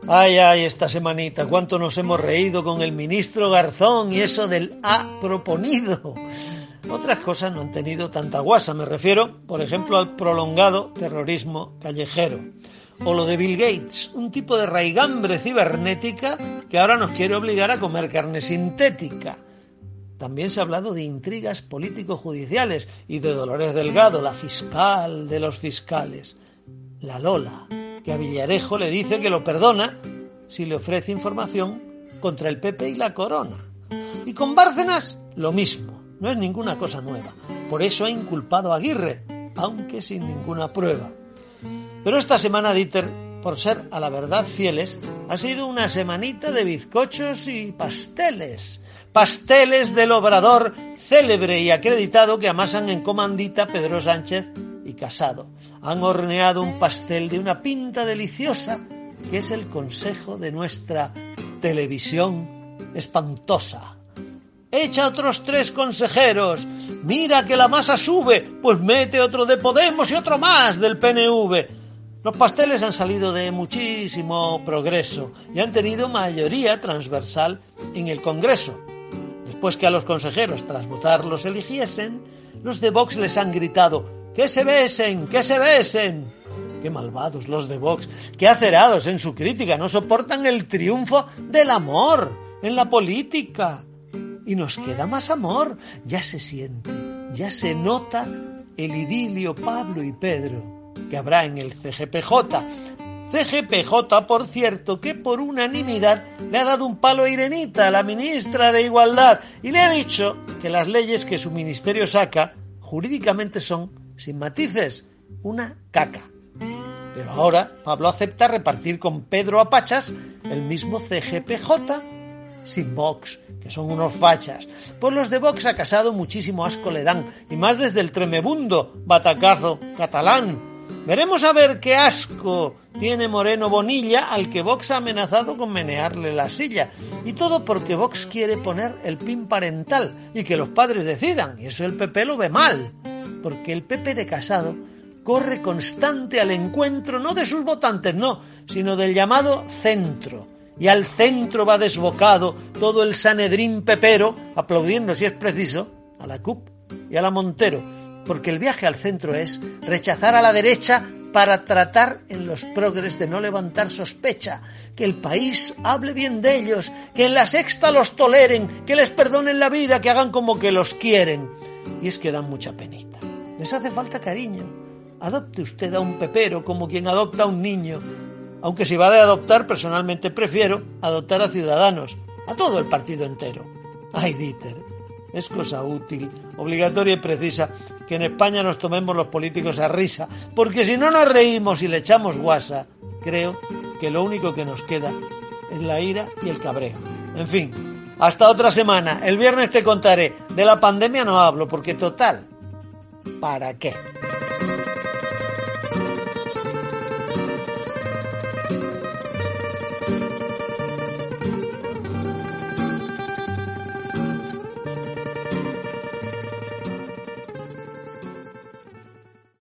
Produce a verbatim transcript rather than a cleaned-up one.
Ay, ay, esta semanita, cuánto nos hemos reído con el ministro Garzón y eso del ha proponido. Otras cosas no han tenido tanta guasa, me refiero, por ejemplo, al prolongado terrorismo callejero. O lo de Bill Gates, un tipo de raigambre cibernética que ahora nos quiere obligar a comer carne sintética. También se ha hablado de intrigas político-judiciales y de Dolores Delgado, la fiscal de los fiscales. La Lola, que a Villarejo le dice que lo perdona si le ofrece información contra el P P y la corona. Y con Bárcenas, lo mismo, no es ninguna cosa nueva. Por eso ha inculpado a Aguirre, aunque sin ninguna prueba. Pero esta semana, Dieter, por ser a la verdad fieles, ha sido una semanita de bizcochos y pasteles. Pasteles del Obrador célebre y acreditado que amasan en comandita Pedro Sánchez y Casado. Han horneado un pastel de una pinta deliciosa, que es el consejo de nuestra televisión espantosa. Echa otros tres consejeros, mira que la masa sube, pues mete otro de Podemos y otro más del P N V. Los pasteles han salido de muchísimo progreso y han tenido mayoría transversal en el Congreso. Después que a los consejeros, tras votar, los eligiesen, los de Vox les han gritado ¡que se besen, que se besen! ¡Qué malvados los de Vox! ¡Qué acerados en su crítica! No soportan el triunfo del amor en la política. Y nos queda más amor. Ya se siente, ya se nota el idilio Pablo y Pedro que habrá en el C G P J. C G P J, por cierto, que por unanimidad le ha dado un palo a Irenita, la ministra de Igualdad, y le ha dicho que las leyes que su ministerio saca jurídicamente son, sin matices, una caca. Pero ahora Pablo acepta repartir con Pedro a pachas el mismo C G P J sin Vox, que son unos fachas. Pues los de Vox a Casado muchísimo asco le dan, y más desde el tremebundo batacazo catalán. Veremos a ver qué asco tiene Moreno Bonilla, al que Vox ha amenazado con menearle la silla. Y todo porque Vox quiere poner el pin parental y que los padres decidan, y eso el P P lo ve mal, porque el P P de Casado corre constante al encuentro no de sus votantes, no, sino del llamado centro. Y al centro va desbocado todo el Sanedrín pepero, aplaudiendo si es preciso a la C U P y a la Montero, porque el viaje al centro es rechazar a la derecha para tratar en los progres de no levantar sospecha, que el país hable bien de ellos, que en la sexta los toleren, que les perdonen la vida, que hagan como que los quieren. Y es que dan mucha penita. Les hace falta cariño. Adopte usted a un pepero como quien adopta a un niño. Aunque si va de adoptar, personalmente prefiero adoptar a Ciudadanos, a todo el partido entero. Ay, Dieter, es cosa útil, obligatoria y precisa que en España nos tomemos los políticos a risa, porque si no nos reímos y le echamos guasa, creo que lo único que nos queda es la ira y el cabreo. En fin, hasta otra semana. El viernes te contaré. De la pandemia no hablo, porque total, ¿para qué?